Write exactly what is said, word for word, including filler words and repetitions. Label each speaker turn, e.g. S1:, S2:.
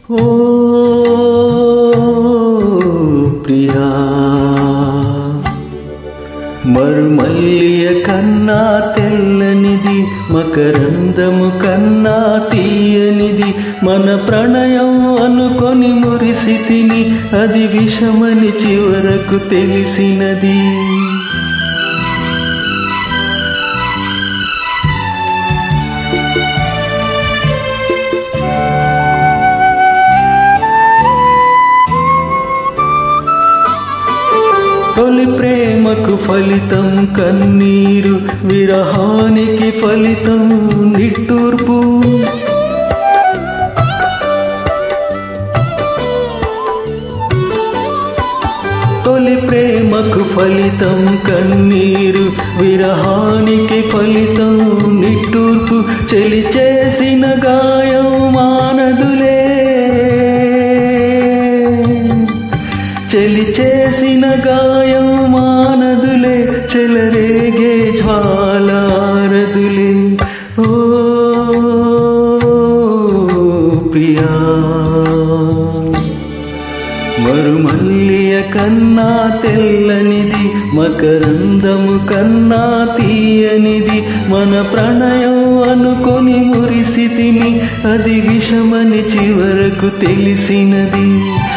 S1: ఓ ప్రియా మరుమల్లియ కన్నా తెల్లనిది మకరందము కన్నా తీయనిది మన ప్రణయం అనుకొని మురిసితిని అది విషమని చివరకు తెలిసినది తొలి ప్రేమకు ఫలితం కన్నీరు విరహానికి ఫలితం నిట్టూర్పు తొలి ప్రేమకు ఫలితం కన్నీరు విరహానికి ఫలితం నిట్టూర్పు చెలి చేసిన గాయం మానదులే చెలి చేసిన గాయం మానదులే చెలరేగే జ్వాలారదులే ఓ ప్రియా మరుమల్లియ కన్నా తెల్లనిది మకరందము కన్నా తీయనిది మన ప్రణయం అనుకొని మురిసితిని అది విషమని చివరకు తెలిసినది